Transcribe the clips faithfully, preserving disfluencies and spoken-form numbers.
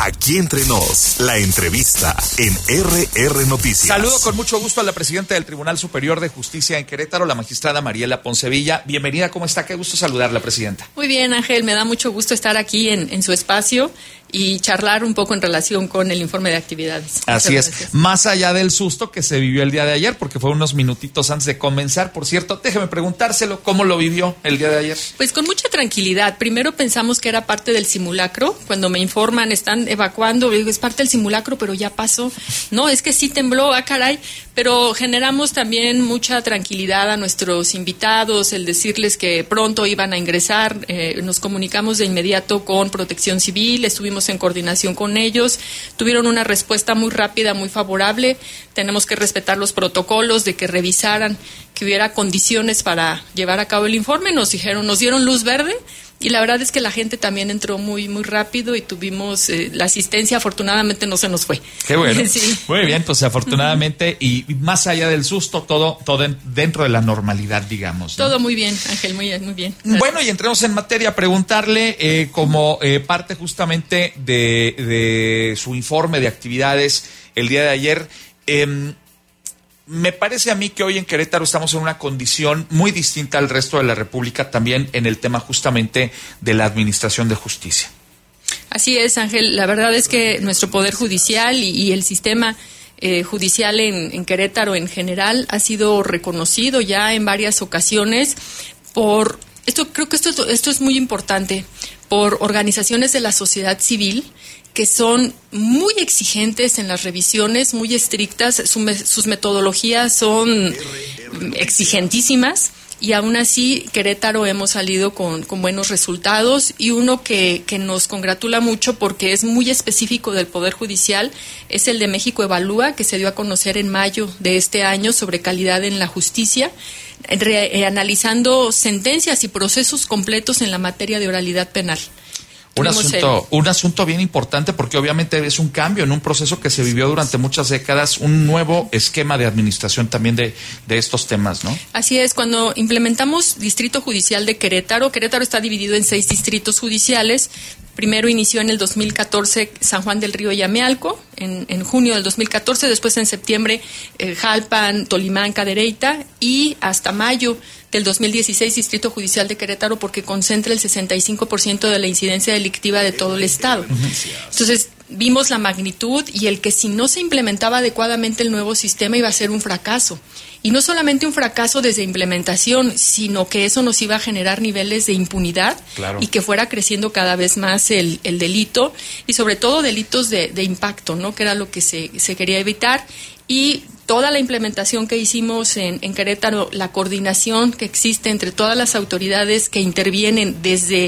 Aquí Entre Nos, la entrevista en R R Noticias. Saludo con mucho gusto a la presidenta del Tribunal Superior de Justicia en Querétaro, la magistrada Mariela Poncevilla. Bienvenida, ¿cómo está? Qué gusto saludarla, presidenta. Muy bien, Ángel, me da mucho gusto estar aquí en, en su espacio y charlar un poco en relación con el informe de actividades. Así Muchas es, gracias. Más allá del susto que se vivió el día de ayer, porque fue unos minutitos antes de comenzar. Por cierto, déjeme preguntárselo, ¿cómo lo vivió el día de ayer? Pues con mucha tranquilidad. Primero pensamos que era parte del simulacro. Cuando me informan, están evacuando, digo, es parte del simulacro, pero ya pasó. No, es que sí tembló, ah, caray. Pero generamos también mucha tranquilidad a nuestros invitados, el decirles que pronto iban a ingresar. Eh, nos comunicamos de inmediato con Protección Civil, estuvimos en coordinación con ellos, tuvieron una respuesta muy rápida, muy favorable. Tenemos que respetar los protocolos de que revisaran que hubiera condiciones para llevar a cabo el informe. Nos dijeron, nos dieron luz verde. Y la verdad es que la gente también entró muy muy rápido y tuvimos eh, la asistencia, afortunadamente no se nos fue. Qué bueno. Sí. Muy bien, pues afortunadamente y más allá del susto, todo todo en, dentro de la normalidad, digamos, ¿no? Todo muy bien, Ángel, muy, muy bien. Gracias. Bueno, y entremos en materia, preguntarle eh, como eh, parte justamente de, de su informe de actividades el día de ayer. Eh, Me parece a mí que hoy en Querétaro estamos en una condición muy distinta al resto de la República, también en el tema justamente de la administración de justicia. Así es, Ángel. La verdad es que nuestro Poder Judicial y, y el sistema eh, judicial en, en Querétaro en general ha sido reconocido ya en varias ocasiones por, esto creo que esto, esto es muy importante, por organizaciones de la sociedad civil que son muy exigentes en las revisiones, muy estrictas, su me, sus metodologías son exigentísimas y aún así Querétaro hemos salido con, con buenos resultados y uno que, que nos congratula mucho porque es muy específico del Poder Judicial es el de México Evalúa, que se dio a conocer en mayo de este año sobre calidad en la justicia, re, eh, analizando sentencias y procesos completos en la materia de oralidad penal. Un asunto, el... un asunto bien importante porque obviamente es un cambio en un proceso que se vivió durante muchas décadas, un nuevo esquema de administración también de, de estos temas, ¿no? Así es, cuando implementamos Distrito Judicial de Querétaro, Querétaro está dividido en seis distritos judiciales. Primero inició en el dos mil catorce San Juan del Río y Amealco, en, en junio del dos mil catorce, después en septiembre eh, Jalpan, Tolimán, Cadereyta y hasta mayo del dos mil dieciséis Distrito Judicial de Querétaro porque concentra el sesenta y cinco por ciento de la incidencia delictiva de todo el estado. Entonces vimos la magnitud y el que si no se implementaba adecuadamente el nuevo sistema iba a ser un fracaso. Y no solamente un fracaso desde implementación, sino que eso nos iba a generar niveles de impunidad. Claro. Y que fuera creciendo cada vez más el, el delito y sobre todo delitos de, de impacto, ¿no? Que era lo que se, se quería evitar. Y toda la implementación que hicimos en, en Querétaro, la coordinación que existe entre todas las autoridades que intervienen desde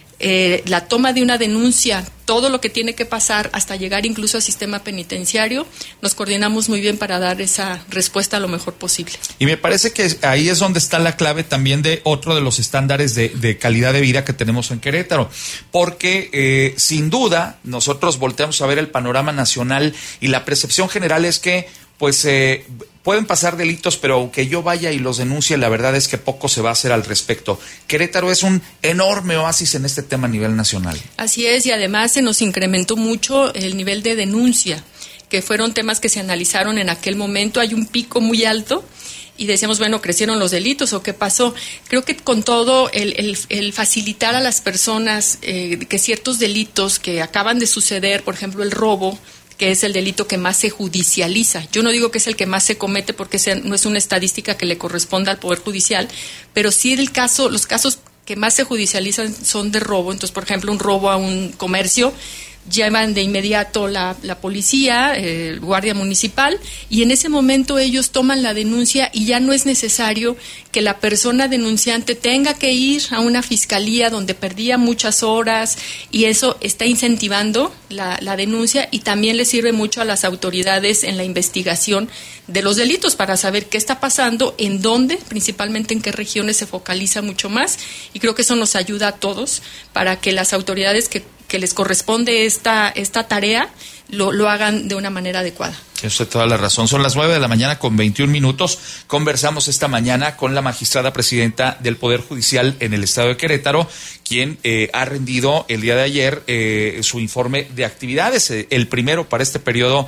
eh, la toma de una denuncia, todo lo que tiene que pasar hasta llegar incluso al sistema penitenciario, nos coordinamos muy bien para dar esa respuesta lo mejor posible. Y me parece que ahí es donde está la clave también de otro de los estándares de, de calidad de vida que tenemos en Querétaro, porque eh, sin duda nosotros volteamos a ver el panorama nacional y la percepción general es que pues eh, pueden pasar delitos, pero aunque yo vaya y los denuncie, la verdad es que poco se va a hacer al respecto. Querétaro es un enorme oasis en este tema a nivel nacional. Así es, y además se nos incrementó mucho el nivel de denuncia, que fueron temas que se analizaron en aquel momento. Hay un pico muy alto y decíamos, bueno, ¿crecieron los delitos o qué pasó? Creo que con todo el, el, el facilitar a las personas eh, que ciertos delitos que acaban de suceder, por ejemplo, el robo, que es el delito que más se judicializa. Yo no digo que es el que más se comete porque ese no es una estadística que le corresponda al Poder Judicial, pero sí el caso, los casos que más se judicializan son de robo. Entonces, por ejemplo, un robo a un comercio, llaman de inmediato la, la policía, eh, el guardia municipal, y en ese momento ellos toman la denuncia y ya no es necesario que la persona denunciante tenga que ir a una fiscalía donde perdía muchas horas, y eso está incentivando la, la denuncia y también le sirve mucho a las autoridades en la investigación de los delitos para saber qué está pasando, en dónde, principalmente en qué regiones se focaliza mucho más, y creo que eso nos ayuda a todos para que las autoridades que que les corresponde esta, esta tarea, lo, lo hagan de una manera adecuada. Tiene usted toda la razón. Son las nueve de la mañana con veintiún minutos. Conversamos esta mañana con la magistrada presidenta del Poder Judicial en el estado de Querétaro, quien eh, ha rendido el día de ayer eh, su informe de actividades, eh, el primero para este periodo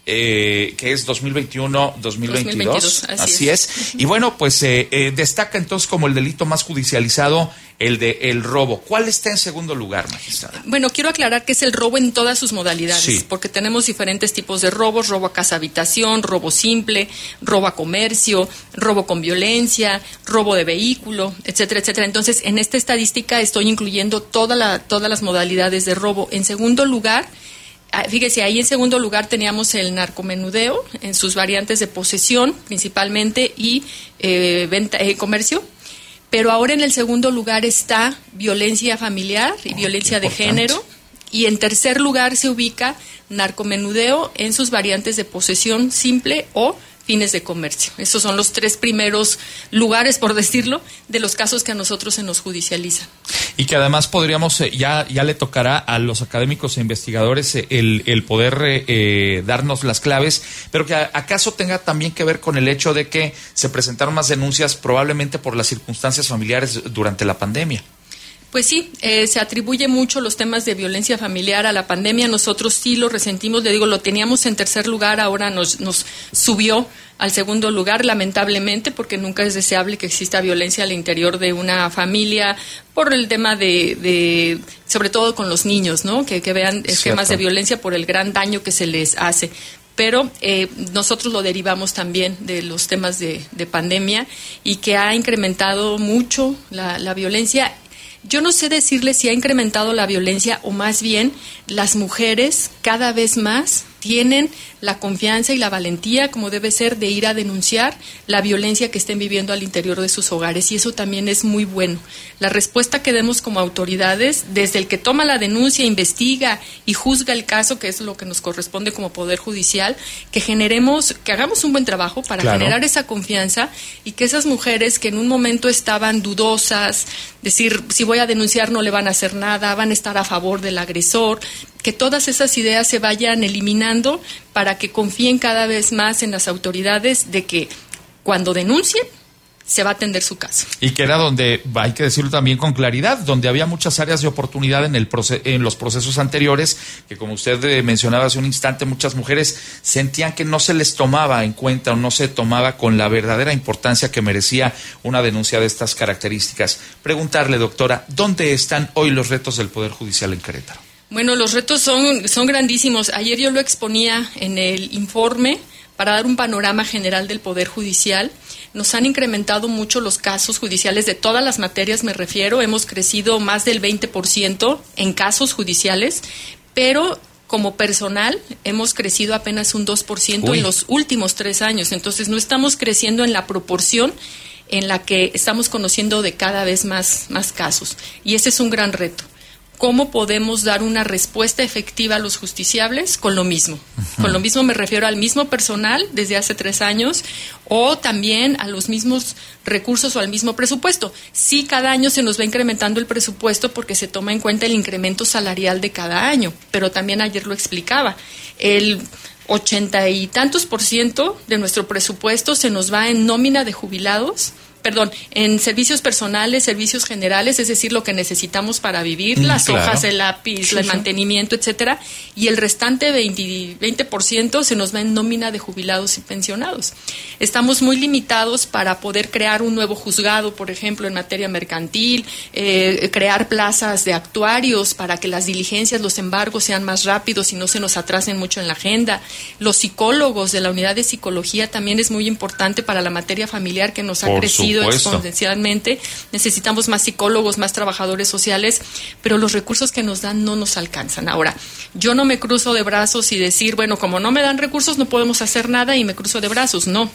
Eh, que es dos mil veintiuno dos mil veintidós. dos mil veintidós, así, así es. es. Y bueno, pues eh, eh, destaca entonces como el delito más judicializado el de el robo. ¿Cuál está en segundo lugar, magistrada? Bueno, quiero aclarar que es el robo en todas sus modalidades, sí, porque tenemos diferentes tipos de robos: robo a casa habitación, robo simple, robo a comercio, robo con violencia, robo de vehículo, etcétera, etcétera. Entonces, en esta estadística estoy incluyendo toda la, todas las modalidades de robo. En segundo lugar, fíjese, ahí en segundo lugar teníamos el narcomenudeo en sus variantes de posesión principalmente y eh, venta, eh, comercio, pero ahora en el segundo lugar está violencia familiar y oh, violencia de género, y en tercer lugar se ubica narcomenudeo en sus variantes de posesión simple o fines de comercio. Esos son los tres primeros lugares, por decirlo, de los casos que a nosotros se nos judicializan. Y que además podríamos, eh, ya, ya le tocará a los académicos e investigadores eh, el, el poder eh, darnos las claves, pero que a, acaso tenga también que ver con el hecho de que se presentaron más denuncias probablemente por las circunstancias familiares durante la pandemia. Pues sí, eh, se atribuye mucho los temas de violencia familiar a la pandemia. Nosotros sí lo resentimos, le digo, lo teníamos en tercer lugar, ahora nos, nos subió al segundo lugar, lamentablemente, porque nunca es deseable que exista violencia al interior de una familia por el tema de, de sobre todo con los niños, ¿no? Que, que vean esquemas de violencia por el gran daño que se les hace. Pero eh, nosotros lo derivamos también de los temas de, de pandemia, y que ha incrementado mucho la, la violencia. Yo no sé decirle si ha incrementado la violencia, o más bien las mujeres cada vez más tienen la confianza y la valentía, como debe ser, de ir a denunciar la violencia que estén viviendo al interior de sus hogares, y eso también es muy bueno. La respuesta que demos como autoridades, desde el que toma la denuncia, investiga y juzga el caso, que es lo que nos corresponde como Poder Judicial, que generemos, que hagamos un buen trabajo para claro. generar esa confianza, y que esas mujeres que en un momento estaban dudosas, decir, si voy a denunciar no le van a hacer nada, van a estar a favor del agresor, que todas esas ideas se vayan eliminando para que confíen cada vez más en las autoridades de que cuando denuncien se va a atender su caso. Y que era donde, hay que decirlo también con claridad, donde había muchas áreas de oportunidad en, el proce- en los procesos anteriores, que como usted eh, mencionaba hace un instante, muchas mujeres sentían que no se les tomaba en cuenta o no se tomaba con la verdadera importancia que merecía una denuncia de estas características. Preguntarle, doctora, ¿dónde están hoy los retos del Poder Judicial en Querétaro? Bueno, los retos son, son grandísimos. Ayer yo lo exponía en el informe para dar un panorama general del Poder Judicial. Nos han incrementado mucho los casos judiciales de todas las materias, me refiero. Hemos crecido más del veinte por ciento en casos judiciales, pero como personal hemos crecido apenas un dos por ciento Uy. en los últimos tres años. Entonces no estamos creciendo en la proporción en la que estamos conociendo de cada vez más, más casos. Y ese es un gran reto. ¿Cómo podemos dar una respuesta efectiva a los justiciables? Con lo mismo. Uh-huh. Con lo mismo me refiero al mismo personal desde hace tres años, o también a los mismos recursos o al mismo presupuesto. Sí, cada año se nos va incrementando el presupuesto porque se toma en cuenta el incremento salarial de cada año, pero también ayer lo explicaba. El ochenta y tantos por ciento de nuestro presupuesto se nos va en nómina de jubilados, perdón, en servicios personales, servicios generales, es decir, lo que necesitamos para vivir, mm, las claro. hojas, el lápiz, sí, el sí. mantenimiento, etcétera, y el restante veinte por ciento se nos va en nómina de jubilados y pensionados. Estamos muy limitados para poder crear un nuevo juzgado, por ejemplo, en materia mercantil, eh, crear plazas de actuarios para que las diligencias, los embargos sean más rápidos y no se nos atrasen mucho en la agenda. Los psicólogos de la unidad de psicología también es muy importante para la materia familiar, que nos ha por crecido exponencialmente. Necesitamos más psicólogos, más trabajadores sociales, pero los recursos que nos dan no nos alcanzan. Ahora, yo no me cruzo de brazos y decir, bueno, como no me dan recursos no podemos hacer nada y me cruzo de brazos. No.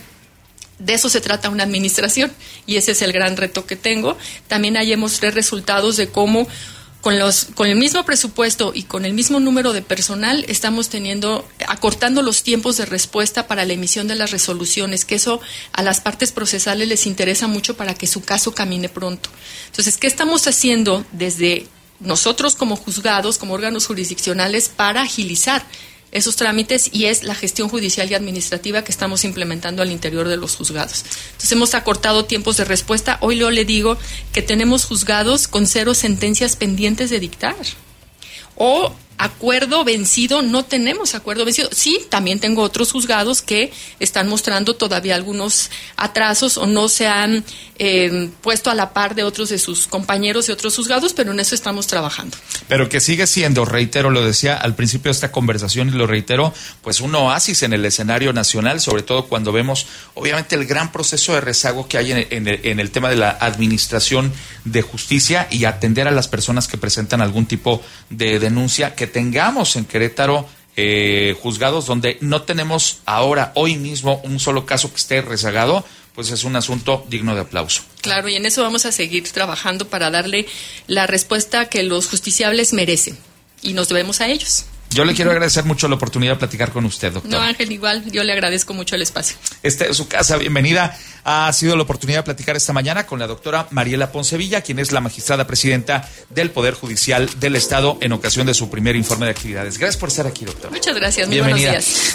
De eso se trata una administración, y ese es el gran reto que tengo. También ahí mostré resultados de cómo Con, los, con el mismo presupuesto y con el mismo número de personal estamos teniendo, acortando los tiempos de respuesta para la emisión de las resoluciones, que eso a las partes procesales les interesa mucho para que su caso camine pronto. Entonces, ¿qué estamos haciendo desde nosotros como juzgados, como órganos jurisdiccionales, para agilizar esos trámites, y es la gestión judicial y administrativa que estamos implementando al interior de los juzgados. Entonces hemos acortado tiempos de respuesta. Hoy yo le digo que tenemos juzgados con cero sentencias pendientes de dictar. O acuerdo vencido, no tenemos acuerdo vencido. Sí, también tengo otros juzgados que están mostrando todavía algunos atrasos o no se han eh, puesto a la par de otros de sus compañeros de otros juzgados, pero en eso estamos trabajando. Pero que sigue siendo, reitero, lo decía al principio de esta conversación y lo reitero, pues un oasis en el escenario nacional, sobre todo cuando vemos, obviamente, el gran proceso de rezago que hay en, en, el, en el tema de la administración de justicia y atender a las personas que presentan algún tipo de denuncia, que tengamos en Querétaro eh, juzgados donde no tenemos ahora, hoy mismo, un solo caso que esté rezagado, pues es un asunto digno de aplauso. Claro, y en eso vamos a seguir trabajando para darle la respuesta que los justiciables merecen, y nos debemos a ellos. Yo le quiero agradecer mucho la oportunidad de platicar con usted, doctor. No, Ángel, igual, yo le agradezco mucho el espacio. Esta es su casa, bienvenida. Ha sido la oportunidad de platicar esta mañana con la doctora Mariela Poncevilla, quien es la magistrada presidenta del Poder Judicial del Estado en ocasión de su primer informe de actividades. Gracias por estar aquí, doctora. Muchas gracias, muy bienvenida. Buenos días.